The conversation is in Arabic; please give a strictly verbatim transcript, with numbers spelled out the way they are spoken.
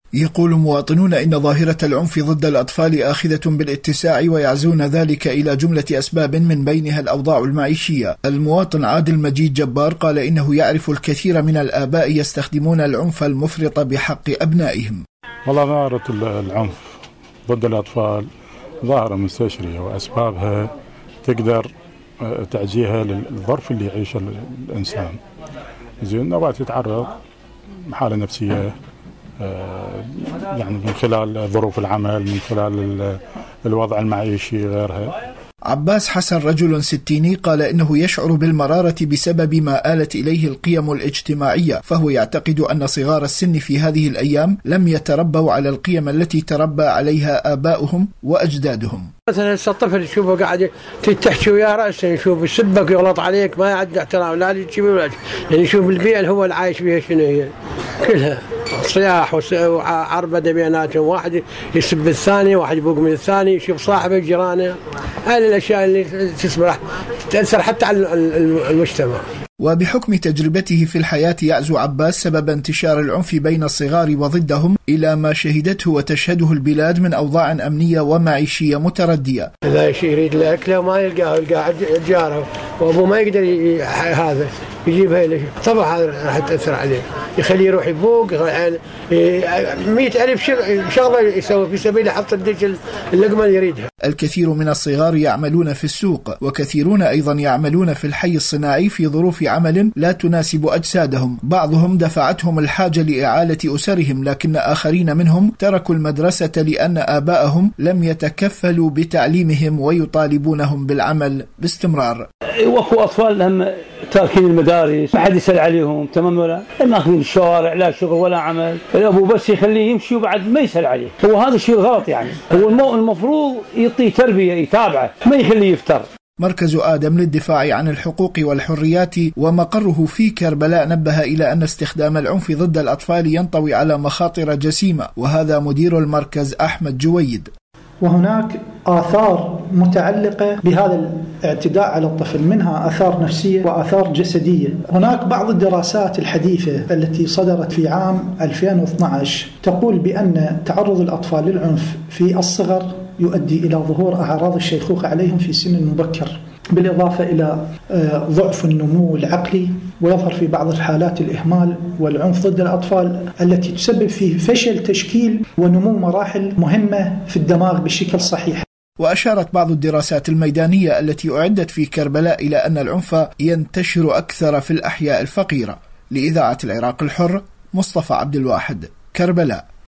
يقول مواطنون إن ظاهرة العنف ضد الأطفال آخذة بالاتساع، ويعزون ذلك إلى جملة أسباب من بينها الأوضاع المعيشية. المواطن عادل مجيد جبار قال إنه يعرف الكثير من الآباء يستخدمون العنف المفرط بحق أبنائهم. والله ظاهرة العنف ضد الأطفال ظاهرة مستشرية، وأسبابها تقدر تعزيها للظرف اللي يعيشه الإنسان. زين نوعات يتعرض حالة نفسية يعني من خلال ظروف العمل، من خلال الوضع المعيشي غيرها. عباس حسن رجل ستيني قال إنه يشعر بالمرارة بسبب ما آلت إليه القيم الاجتماعية، فهو يعتقد أن صغار السن في هذه الأيام لم يتربوا على القيم التي تربى عليها آباؤهم وأجدادهم. مثلا الطفل تشوفه قاعد تحكي ويا رأسه، يشوف يسبك يغلط عليك، ما يعد احترام لا تجيب ولا يعني يشوف البيئة اللي هو العايش بها شنو هي كلها صياح وعربدة بيناتهم، واحد يسب الثاني، واحد يبوق من الثاني، يشوف صاحبه جيرانه. هذه الأشياء اللي تسمح تأثر حتى على المجتمع. وبحكم تجربته في الحياة يعزو عباس سبب انتشار العنف بين الصغار وضدهم إلى ما شهدته وتشهده البلاد من أوضاع أمنية ومعيشية متردية. إذا يريد الأكل وما يلقاه، يلقاه جاره وأبوه ما يقدر هذا يجيبها له، طبعا هذا راح تأثر عليه، يخليه يروح يبوق مئة ألف شغلة يسوي في سبيل حط الدج اللقمة اللي يريدها. الكثير من الصغار يعملون في السوق، وكثيرون أيضا يعملون في الحي الصناعي في ظروف عمل لا تناسب أجسادهم. بعضهم دفعتهم الحاجة لإعالة أسرهم، لكن آخرين منهم تركوا المدرسة لأن آباءهم لم يتكفلوا بتعليمهم ويطالبونهم بالعمل باستمرار. وأخو أطفال هم تاركين المدارس، ما حد يسأل عليهم، تمام ولا ماخذين الشوارع، لا شغل ولا عمل، الأبو بس يخليه يمشي وبعد ما يسأل عليه. هو هذا الشيء غلط، يعني هو المفروض يعطيه تربية، يتابعه، ما يخليه يفتر. مركز آدم للدفاع عن الحقوق والحريات ومقره في كربلاء نبه إلى أن استخدام العنف ضد الأطفال ينطوي على مخاطر جسيمة، وهذا مدير المركز أحمد جويد. وهناك آثار متعلقة بهذا الاعتداء على الطفل، منها آثار نفسية وآثار جسدية. هناك بعض الدراسات الحديثة التي صدرت في عام ألفين واثني عشر تقول بأن تعرض الأطفال للعنف في الصغر يؤدي إلى ظهور أعراض الشيخوخة عليهم في سن مبكر، بالإضافة إلى ضعف النمو العقلي، ويظهر في بعض الحالات الإهمال والعنف ضد الأطفال التي تسبب في فشل تشكيل ونمو مراحل مهمة في الدماغ بشكل صحيح. وأشارت بعض الدراسات الميدانية التي أعدت في كربلاء إلى أن العنف ينتشر أكثر في الأحياء الفقيرة. لإذاعة العراق الحر، مصطفى عبد الواحد، كربلاء.